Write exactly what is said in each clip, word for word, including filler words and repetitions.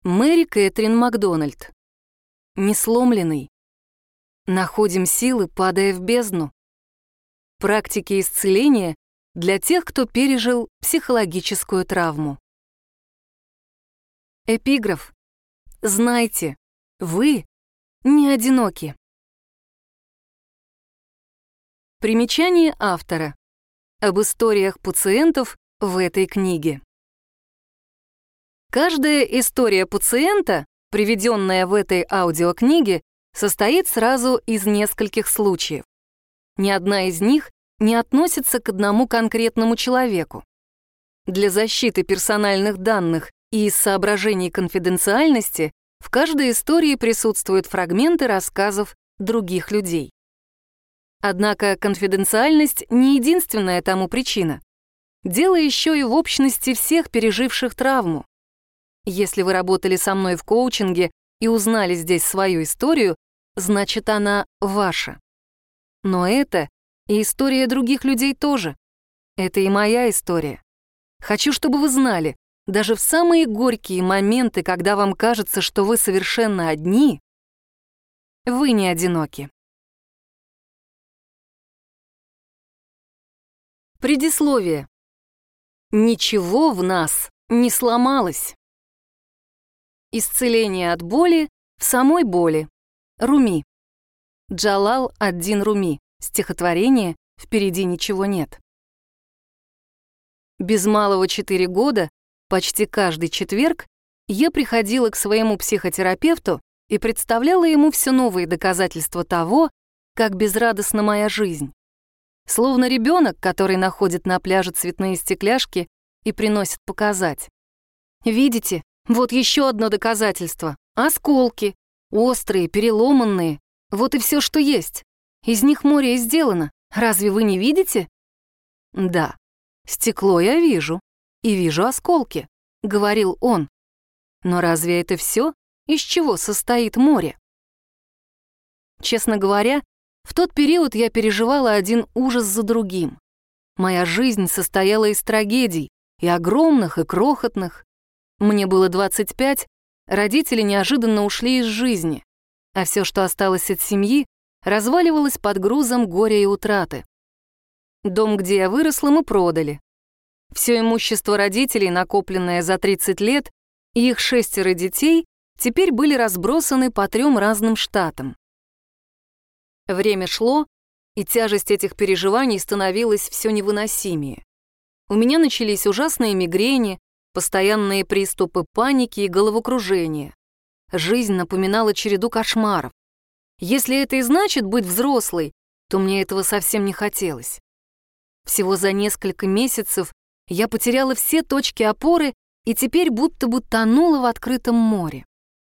Мэри Кэтрин Макдональд. Несломленный. Находим силы, падая в бездну. Практики исцеления для тех, кто пережил психологическую травму. Эпиграф. Знайте, вы не одиноки. Примечание автора. Об историях пациентов в этой книге. Каждая история пациента, приведенная в этой аудиокниге, состоит сразу из нескольких случаев. Ни одна из них не относится к одному конкретному человеку. Для защиты персональных данных и из соображений конфиденциальности в каждой истории присутствуют фрагменты рассказов других людей. Однако конфиденциальность не единственная тому причина. Дело еще и в общности всех переживших травму. Если вы работали со мной в коучинге и узнали здесь свою историю, значит, она ваша. Но это и история других людей тоже. Это и моя история. Хочу, чтобы вы знали, даже в самые горькие моменты, когда вам кажется, что вы совершенно одни, вы не одиноки. Предисловие. Ничего в нас не сломалось. Исцеление от боли в самой боли. Руми. Джалал ад-Дин Руми. Стихотворение «Впереди ничего нет». Без малого четыре года, почти каждый четверг, я приходила к своему психотерапевту и представляла ему все новые доказательства того, как безрадостна моя жизнь. Словно ребенок, который находит на пляже цветные стекляшки и приносит показать. Видите, вот еще одно доказательство. Осколки. Острые, переломанные. Вот и все, что есть. Из них море и сделано. Разве вы не видите? Да, стекло я вижу. И вижу осколки, говорил он. Но разве это все, из чего состоит море? Честно говоря, в тот период я переживала один ужас за другим. Моя жизнь состояла из трагедий, и огромных, и крохотных. Мне было двадцать пять, родители неожиданно ушли из жизни, а все, что осталось от семьи, разваливалось под грузом горя и утраты. Дом, где я выросла, мы продали. Все имущество родителей, накопленное за тридцать лет, и их шестеро детей, теперь были разбросаны по трем разным штатам. Время шло, и тяжесть этих переживаний становилась все невыносимее. У меня начались ужасные мигрени, постоянные приступы паники и головокружения. Жизнь напоминала череду кошмаров. Если это и значит быть взрослой, то мне этого совсем не хотелось. Всего за несколько месяцев я потеряла все точки опоры и теперь будто бы тонула в открытом море.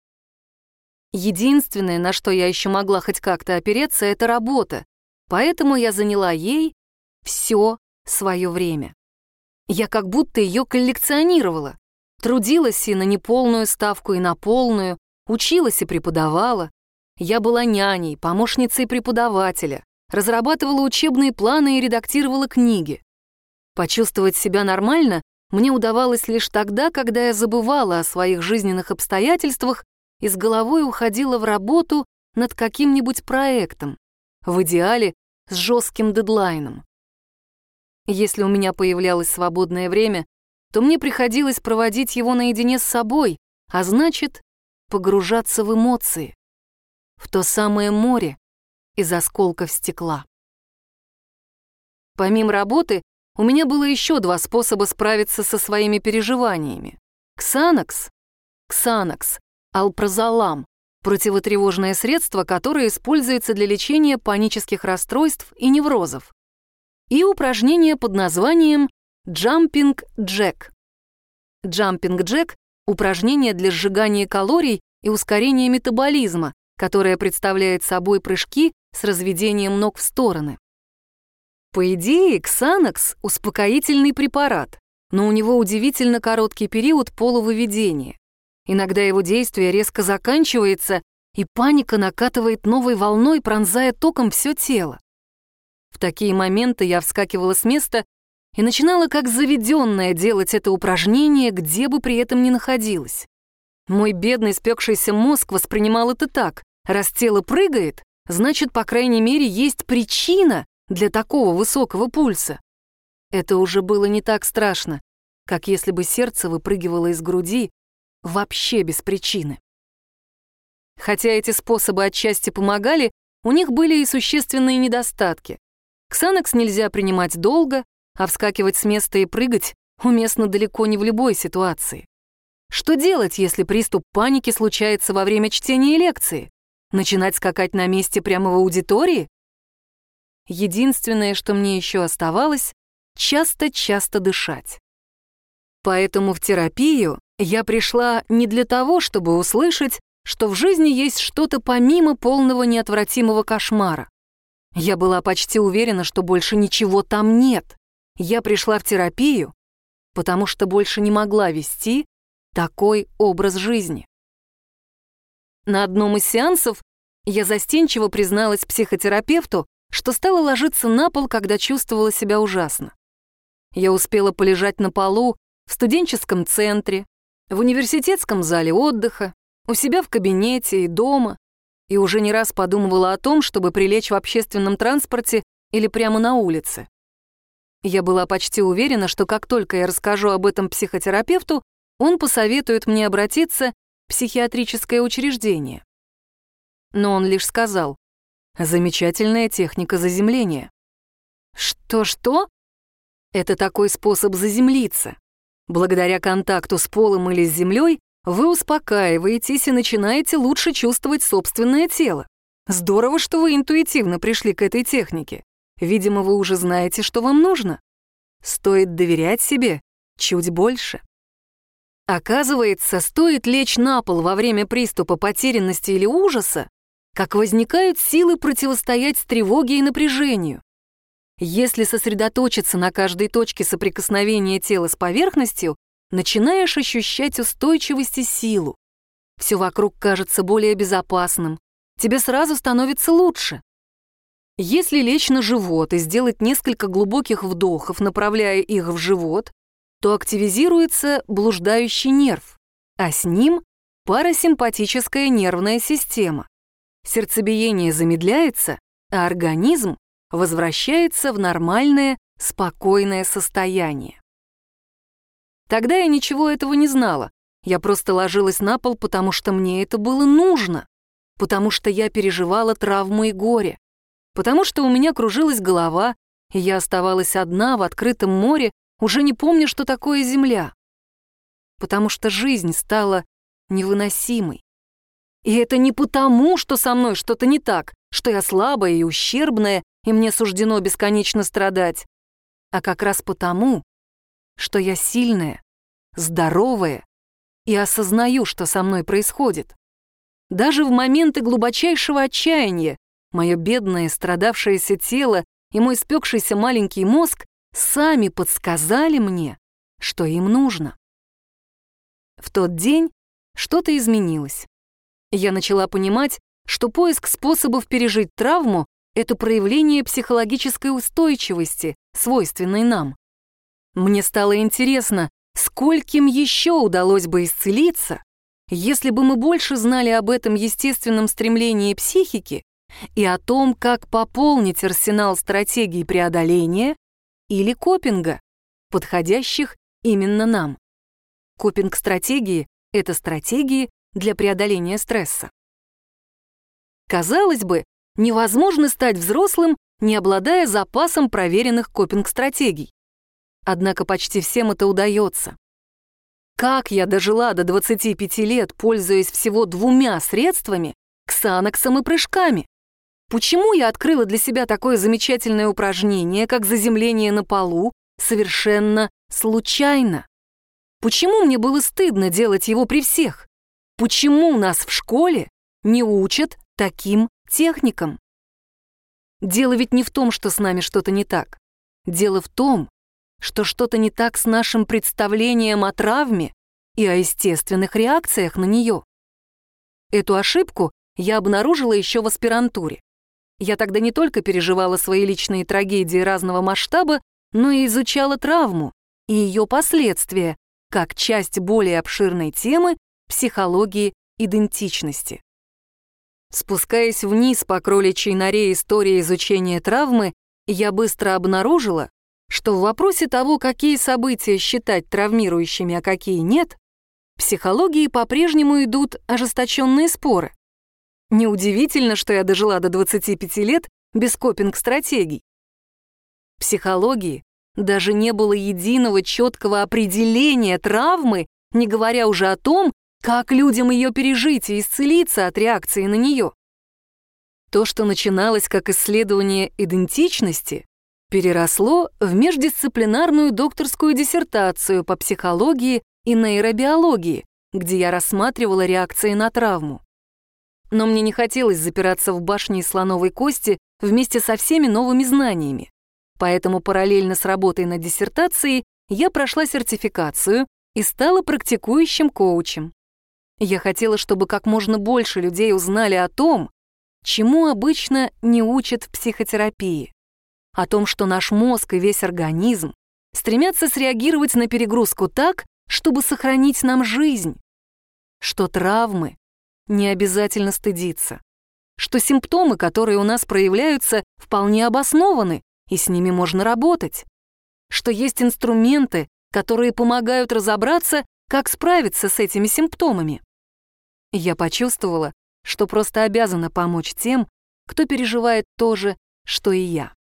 Единственное, на что я еще могла хоть как-то опереться, это работа, поэтому я заняла ей все свое время. Я как будто ее коллекционировала, трудилась и на неполную ставку, и на полную, училась и преподавала. Я была няней, помощницей преподавателя, разрабатывала учебные планы и редактировала книги. Почувствовать себя нормально мне удавалось лишь тогда, когда я забывала о своих жизненных обстоятельствах и с головой уходила в работу над каким-нибудь проектом, в идеале с жестким дедлайном. Если у меня появлялось свободное время, то мне приходилось проводить его наедине с собой, а значит, погружаться в эмоции, в то самое море из осколков стекла. Помимо работы, у меня было еще два способа справиться со своими переживаниями. Ксанакс, Ксанакс, алпрозолам, противотревожное средство, которое используется для лечения панических расстройств и неврозов, и упражнение под названием Jumping Jack. Jumping Jack — упражнение для сжигания калорий и ускорения метаболизма, которое представляет собой прыжки с разведением ног в стороны. По идее, Ксанакс — успокоительный препарат, но у него удивительно короткий период полувыведения. Иногда его действие резко заканчивается, и паника накатывает новой волной, пронзая током все тело. В такие моменты я вскакивала с места и начинала как заведенная делать это упражнение, где бы при этом ни находилась. Мой бедный спекшийся мозг воспринимал это так. Раз тело прыгает, значит, по крайней мере, есть причина для такого высокого пульса. Это уже было не так страшно, как если бы сердце выпрыгивало из груди вообще без причины. Хотя эти способы отчасти помогали, у них были и существенные недостатки. Ксанакс нельзя принимать долго, а вскакивать с места и прыгать уместно далеко не в любой ситуации. Что делать, если приступ паники случается во время чтения лекции? Начинать скакать на месте прямо в аудитории? Единственное, что мне еще оставалось, часто-часто дышать. Поэтому в терапию я пришла не для того, чтобы услышать, что в жизни есть что-то помимо полного неотвратимого кошмара. Я была почти уверена, что больше ничего там нет. Я пришла в терапию, потому что больше не могла вести такой образ жизни. На одном из сеансов я застенчиво призналась психотерапевту, что стала ложиться на пол, когда чувствовала себя ужасно. Я успела полежать на полу в студенческом центре, в университетском зале отдыха, у себя в кабинете и дома, и уже не раз подумывала о том, чтобы прилечь в общественном транспорте или прямо на улице. Я была почти уверена, что как только я расскажу об этом психотерапевту, он посоветует мне обратиться в психиатрическое учреждение. Но он лишь сказал: «Замечательная техника заземления». Что-что? Это такой способ заземлиться. Благодаря контакту с полом или с землей вы успокаиваетесь и начинаете лучше чувствовать собственное тело. Здорово, что вы интуитивно пришли к этой технике. Видимо, вы уже знаете, что вам нужно. Стоит доверять себе чуть больше. Оказывается, стоит лечь на пол во время приступа потерянности или ужаса, как возникают силы противостоять тревоге и напряжению. Если сосредоточиться на каждой точке соприкосновения тела с поверхностью, начинаешь ощущать устойчивость и силу. Все вокруг кажется более безопасным, тебе сразу становится лучше. Если лечь на живот и сделать несколько глубоких вдохов, направляя их в живот, то активизируется блуждающий нерв, а с ним парасимпатическая нервная система. Сердцебиение замедляется, а организм возвращается в нормальное, спокойное состояние. Тогда я ничего этого не знала. Я просто ложилась на пол, потому что мне это было нужно, потому что я переживала травму и горе, потому что у меня кружилась голова, и я оставалась одна в открытом море, уже не помня, что такое земля, потому что жизнь стала невыносимой. И это не потому, что со мной что-то не так, что я слабая и ущербная, и мне суждено бесконечно страдать, а как раз потому, что я сильная, здоровая и осознаю, что со мной происходит. Даже в моменты глубочайшего отчаяния мое бедное страдавшееся тело и мой спекшийся маленький мозг сами подсказали мне, что им нужно. В тот день что-то изменилось. Я начала понимать, что поиск способов пережить травму — это проявление психологической устойчивости, свойственной нам. Мне стало интересно, скольким еще удалось бы исцелиться, если бы мы больше знали об этом естественном стремлении психики и о том, как пополнить арсенал стратегий преодоления или копинга, подходящих именно нам. Копинг-стратегии — это стратегии для преодоления стресса. Казалось бы, невозможно стать взрослым, не обладая запасом проверенных копинг-стратегий. Однако почти всем это удается. Как я дожила до двадцати пяти лет, пользуясь всего двумя средствами — ксанаксом и прыжками? Почему я открыла для себя такое замечательное упражнение, как заземление на полу, совершенно случайно? Почему мне было стыдно делать его при всех? Почему нас в школе не учат таким техникам? Дело ведь не в том, что с нами что-то не так. Дело в том, что что-то не так с нашим представлением о травме и о естественных реакциях на нее. Эту ошибку я обнаружила еще в аспирантуре. Я тогда не только переживала свои личные трагедии разного масштаба, но и изучала травму и ее последствия как часть более обширной темы психологии идентичности. Спускаясь вниз по кроличьей норе истории изучения травмы, я быстро обнаружила, что в вопросе того, какие события считать травмирующими, а какие нет, в психологии по-прежнему идут ожесточенные споры. Неудивительно, что я дожила до двадцати пяти лет без копинг-стратегий. В психологии даже не было единого четкого определения травмы, не говоря уже о том, как людям ее пережить и исцелиться от реакции на нее. То, что начиналось как исследование идентичности, переросло в междисциплинарную докторскую диссертацию по психологии и нейробиологии, где я рассматривала реакции на травму. Но мне не хотелось запираться в башне из слоновой кости вместе со всеми новыми знаниями. Поэтому параллельно с работой над диссертацией я прошла сертификацию и стала практикующим коучем. Я хотела, чтобы как можно больше людей узнали о том, чему обычно не учат в психотерапии. О том, что наш мозг и весь организм стремятся среагировать на перегрузку так, чтобы сохранить нам жизнь. Что травмы не обязательно стыдиться. Что симптомы, которые у нас проявляются, вполне обоснованы, и с ними можно работать. Что есть инструменты, которые помогают разобраться, как справиться с этими симптомами. Я почувствовала, что просто обязана помочь тем, кто переживает то же, что и я.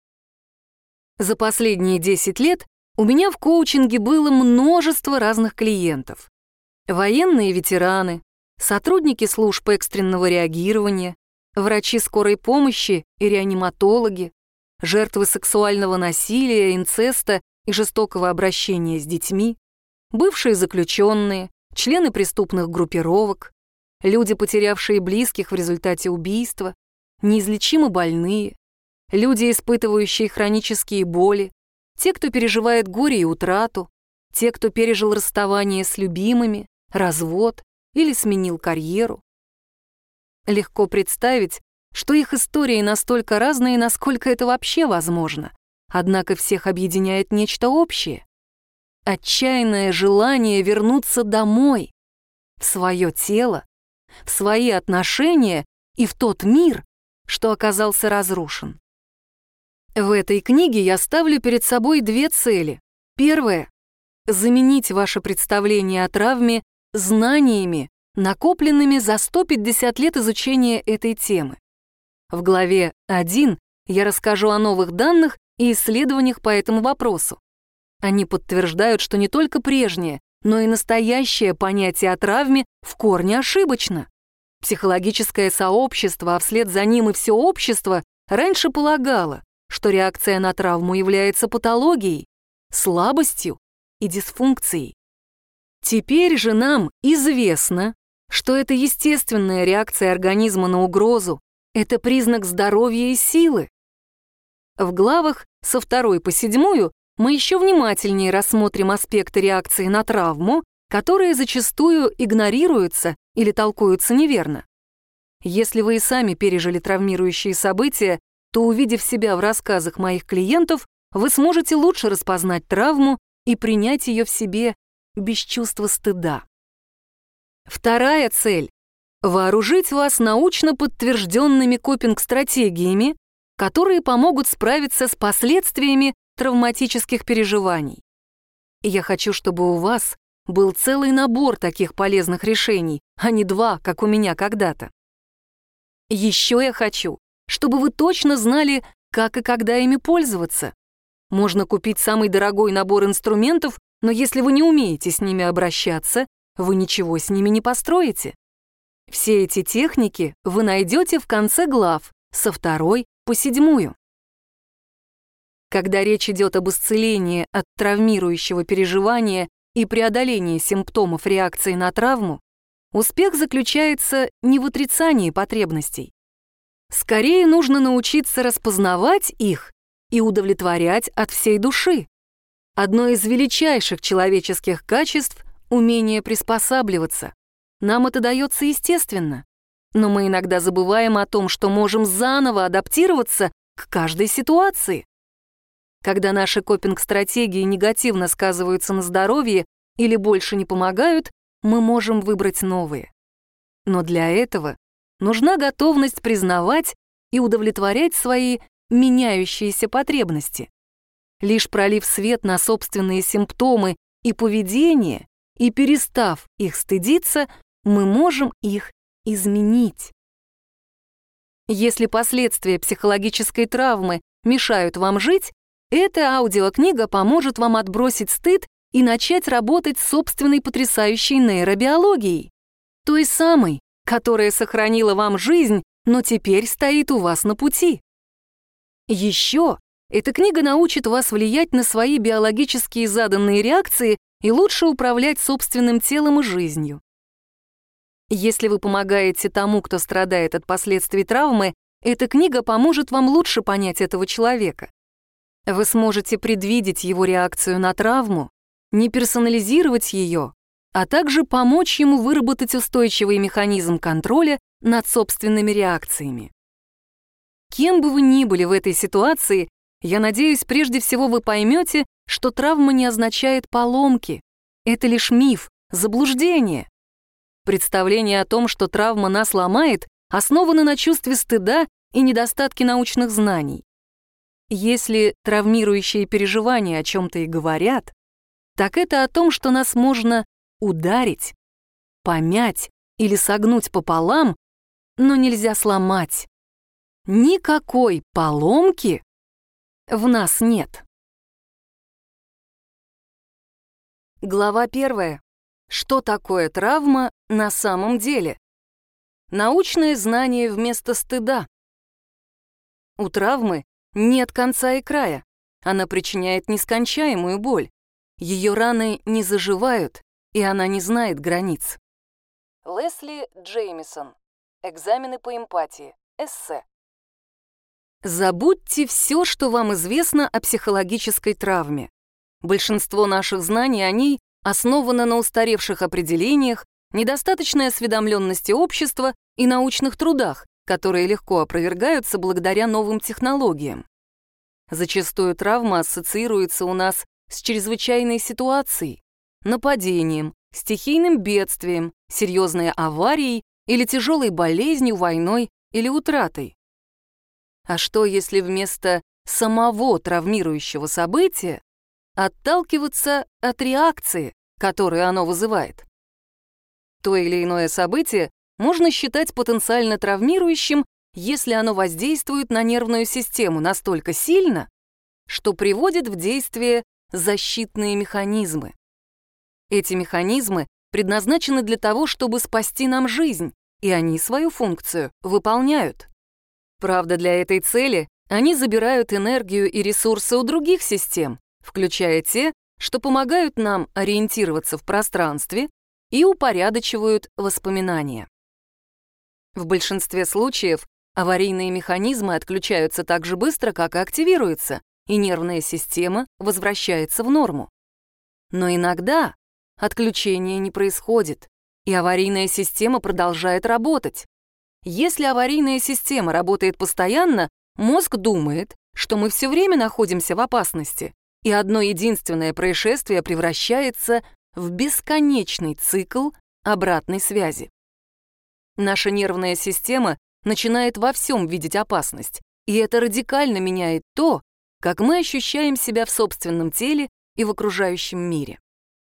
За последние десять лет у меня в коучинге было множество разных клиентов. Военные ветераны, сотрудники служб экстренного реагирования, врачи скорой помощи и реаниматологи, жертвы сексуального насилия, инцеста и жестокого обращения с детьми, бывшие заключенные, члены преступных группировок, люди, потерявшие близких в результате убийства, неизлечимо больные, люди, испытывающие хронические боли, те, кто переживает горе и утрату, те, кто пережил расставание с любимыми, развод или сменил карьеру. Легко представить, что их истории настолько разные, насколько это вообще возможно, однако всех объединяет нечто общее. Отчаянное желание вернуться домой, в свое тело, в свои отношения и в тот мир, что оказался разрушен. В этой книге я ставлю перед собой две цели. Первая — заменить ваше представление о травме знаниями, накопленными за сто пятьдесят лет изучения этой темы. В главе один я расскажу о новых данных и исследованиях по этому вопросу. Они подтверждают, что не только прежнее, но и настоящее понятие о травме в корне ошибочно. Психологическое сообщество, а вслед за ним и все общество, раньше полагало, что реакция на травму является патологией, слабостью и дисфункцией. Теперь же нам известно, что это естественная реакция организма на угрозу, это признак здоровья и силы. В главах со второй по седьмую мы еще внимательнее рассмотрим аспекты реакции на травму, которые зачастую игнорируются или толкуются неверно. Если вы и сами пережили травмирующие события, то, увидев себя в рассказах моих клиентов, вы сможете лучше распознать травму и принять ее в себе без чувства стыда. Вторая цель — вооружить вас научно подтвержденными копинг-стратегиями, которые помогут справиться с последствиями травматических переживаний. Я хочу, чтобы у вас был целый набор таких полезных решений, а не два, как у меня когда-то. Еще я хочу, чтобы вы точно знали, как и когда ими пользоваться. Можно купить самый дорогой набор инструментов, но если вы не умеете с ними обращаться, вы ничего с ними не построите. Все эти техники вы найдете в конце глав со второй по седьмую. Когда речь идет об исцелении от травмирующего переживания и преодолении симптомов реакции на травму, успех заключается не в отрицании потребностей. Скорее нужно научиться распознавать их и удовлетворять от всей души. Одно из величайших человеческих качеств — умение приспосабливаться. Нам это дается естественно, но мы иногда забываем о том, что можем заново адаптироваться к каждой ситуации. Когда наши копинг-стратегии негативно сказываются на здоровье или больше не помогают, мы можем выбрать новые. Но для этого нужна готовность признавать и удовлетворять свои меняющиеся потребности. Лишь пролив свет на собственные симптомы и поведение и перестав их стыдиться, мы можем их изменить. Если последствия психологической травмы мешают вам жить, эта аудиокнига поможет вам отбросить стыд и начать работать с собственной потрясающей нейробиологией, той самой, которая сохранила вам жизнь, но теперь стоит у вас на пути. Еще эта книга научит вас влиять на свои биологические заданные реакции и лучше управлять собственным телом и жизнью. Если вы помогаете тому, кто страдает от последствий травмы, эта книга поможет вам лучше понять этого человека. Вы сможете предвидеть его реакцию на травму, не персонализировать ее, а также помочь ему выработать устойчивый механизм контроля над собственными реакциями. Кем бы вы ни были в этой ситуации, я надеюсь, прежде всего вы поймете, что травма не означает поломки. Это лишь миф, заблуждение. Представление о том, что травма нас ломает, основано на чувстве стыда и недостатке научных знаний. Если травмирующие переживания о чем-то и говорят, так это о том, что нас можно ударить, помять или согнуть пополам, но нельзя сломать. Никакой поломки в нас нет. Глава первая. Что такое травма на самом деле? Научное знание вместо стыда. У травмы нет конца и края. Она причиняет нескончаемую боль. Ее раны не заживают, и она не знает границ. Лесли Джеймисон. Экзамены по эмпатии. Эссе. Забудьте все, что вам известно о психологической травме. Большинство наших знаний о ней основано на устаревших определениях, недостаточной осведомленности общества и научных трудах, которые легко опровергаются благодаря новым технологиям. Зачастую травма ассоциируется у нас с чрезвычайной ситуацией, нападением, стихийным бедствием, серьезной аварией или тяжелой болезнью, войной или утратой. А что, если вместо самого травмирующего события отталкиваться от реакции, которую оно вызывает? То или иное событие можно считать потенциально травмирующим, если оно воздействует на нервную систему настолько сильно, что приводит в действие защитные механизмы. Эти механизмы предназначены для того, чтобы спасти нам жизнь, и они свою функцию выполняют. Правда, для этой цели они забирают энергию и ресурсы у других систем, включая те, что помогают нам ориентироваться в пространстве и упорядочивают воспоминания. В большинстве случаев аварийные механизмы отключаются так же быстро, как и активируются, и нервная система возвращается в норму. Но иногда отключение не происходит, и аварийная система продолжает работать. Если аварийная система работает постоянно, мозг думает, что мы все время находимся в опасности, и одно единственное происшествие превращается в бесконечный цикл обратной связи. Наша нервная система начинает во всем видеть опасность, и это радикально меняет то, как мы ощущаем себя в собственном теле и в окружающем мире.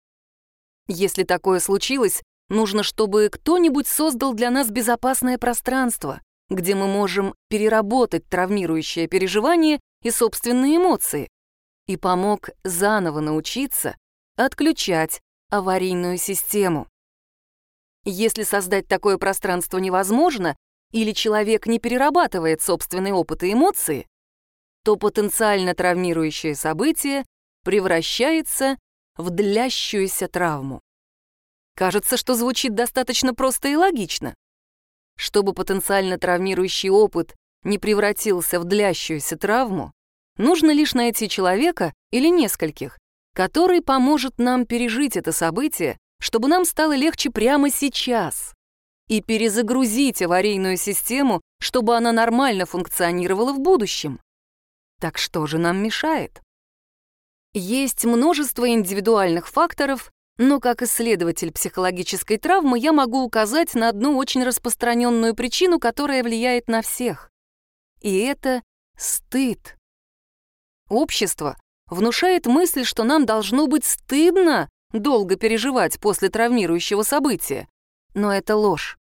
Если такое случилось, нужно, чтобы кто-нибудь создал для нас безопасное пространство, где мы можем переработать травмирующее переживание и собственные эмоции, и помог заново научиться отключать аварийную систему. Если создать такое пространство невозможно, или человек не перерабатывает собственный опыт и эмоции, то потенциально травмирующее событие превращается в длящуюся травму. Кажется, что звучит достаточно просто и логично. Чтобы потенциально травмирующий опыт не превратился в длящуюся травму, нужно лишь найти человека или нескольких, который поможет нам пережить это событие, чтобы нам стало легче прямо сейчас, и перезагрузить аварийную систему, чтобы она нормально функционировала в будущем. Так что же нам мешает? Есть множество индивидуальных факторов, Но как исследователь психологической травмы я могу указать на одну очень распространенную причину, которая влияет на всех. И это стыд. Общество внушает мысль, что нам должно быть стыдно долго переживать после травмирующего события. Но это ложь.